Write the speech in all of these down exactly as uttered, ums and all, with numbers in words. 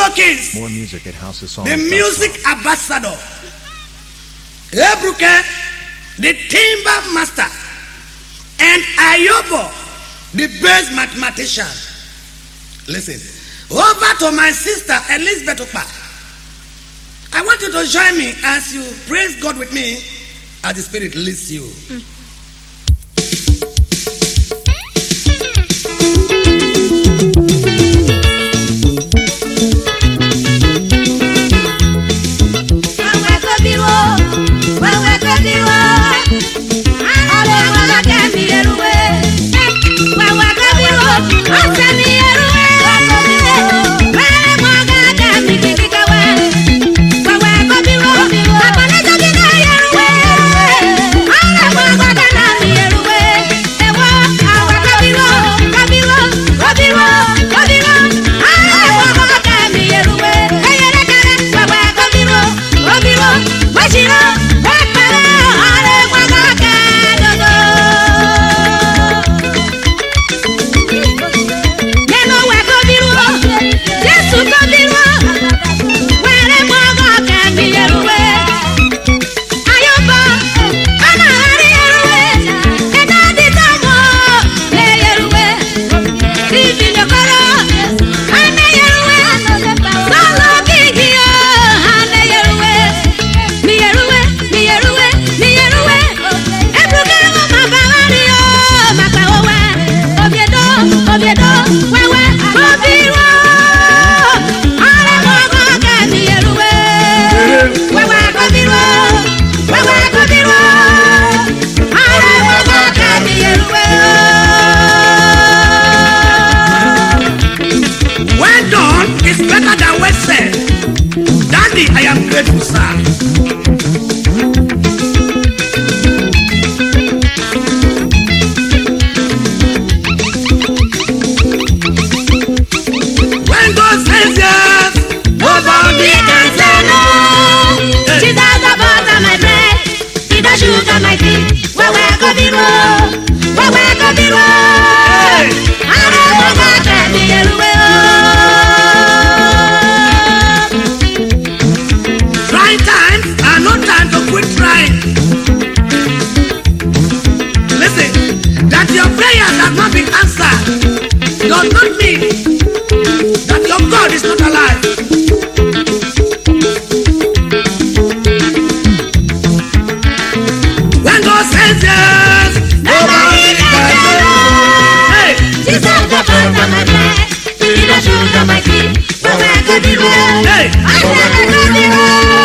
Kings, More music at House of Songs. the music ambassador. Ebruke, the timber master. And Ayobo, the best mathematician. Listen, over to my sister Elizabeth Okpa. I want you to join me as you praise God with me as the Spirit leads you. Mm. I am grateful, sir. When God says yes, nobody can say no. She does the butter my bread, she does sugar my tea. Where where go the road? Where where go the road? I don't know that the yellow way. No time to quit trying. Listen, that your prayers have not been answered does not mean that your God is not alive. When God says yes, nobody can say no. Hey, she said the bird on my back, she did a shoot on my feet. But where could be wrong? Hey, I never could be wrong.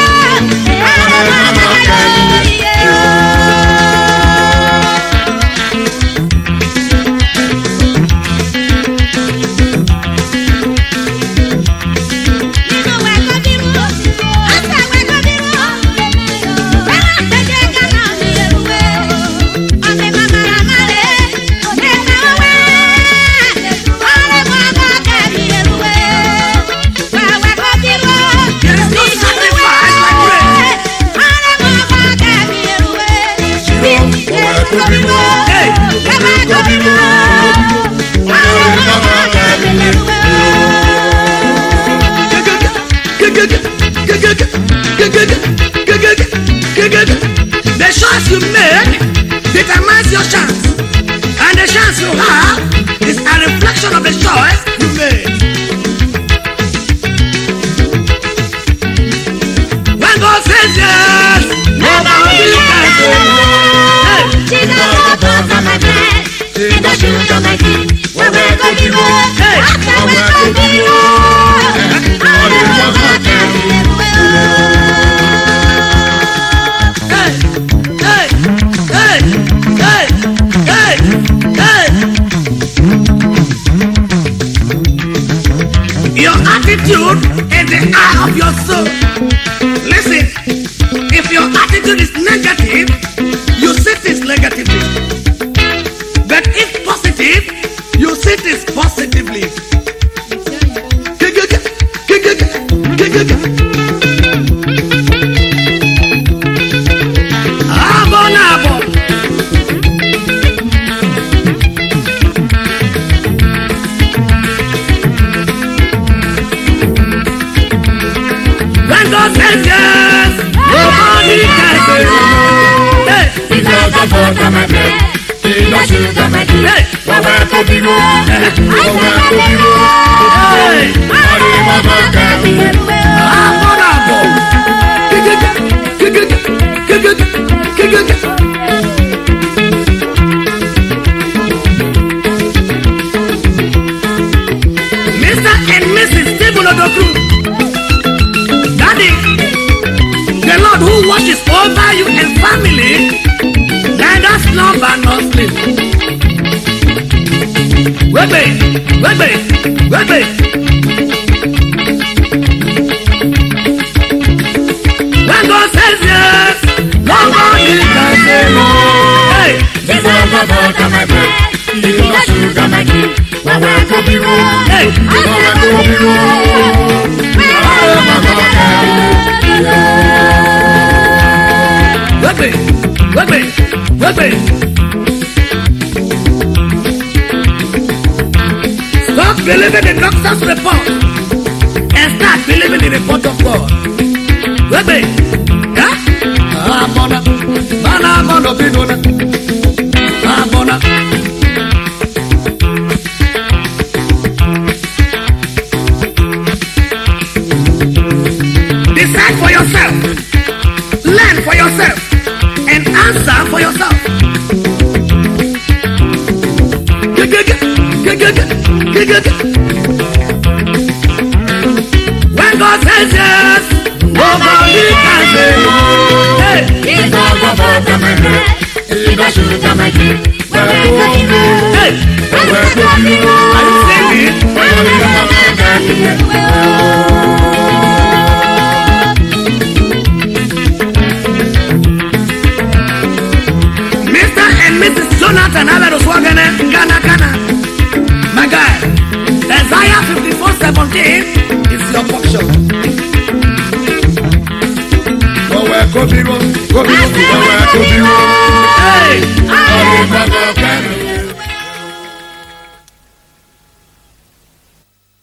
The chance you make determines your chance, and the chance you have is a reflection of the choice you made. When God says yes, nobody can say no. She does not put on my bed, she does shoot on my feet. Where we're going to go, after we're going to go, all the roads are down. Your attitude is the eye of your soul. Listen, if your attitude is negative, you see things negatively. But if positive, you see things positively. Hey, Baba Kobiro, Baba Kobiro, hey, Mari Baba Kobiro. Amonabo. Mister and Missus Stephen Odokru. Daddy, the Lord who watches over you and family, neither slumber nor sleep. Wait, wait, wait, wait, wait, wait. When God says yes, nobody can say no. Hey, This is Baba Kamabe, this is Sugar Magi, Baba Kobiro, hey, Baba Kobiro, Baba Kobiro. wait, wait, wait, wait, wait, wait. Stop believing the doctor's report and start believing the report of God. Wait, wait, yeah? Ah, bona, mana, mana, bidona. Ah, bona. Decide for yourself, learn for yourself, and answer for yourself. When God says yes, nobody can say no. Hey, This is Baba Kamabe, this is Sugar Magi, Baba Kobiro, hey, Baba Kobiro, are you singing? Mari Baba Kobiro. Mister and Missus Jonathan Averus Wagane, Ghana, Ghana. My guy, Isaiah fifty-four seventeen is your portion. Baba Kobiro, Kobiro, Baba Kobiro, Hey, Mari Baba Kobiro.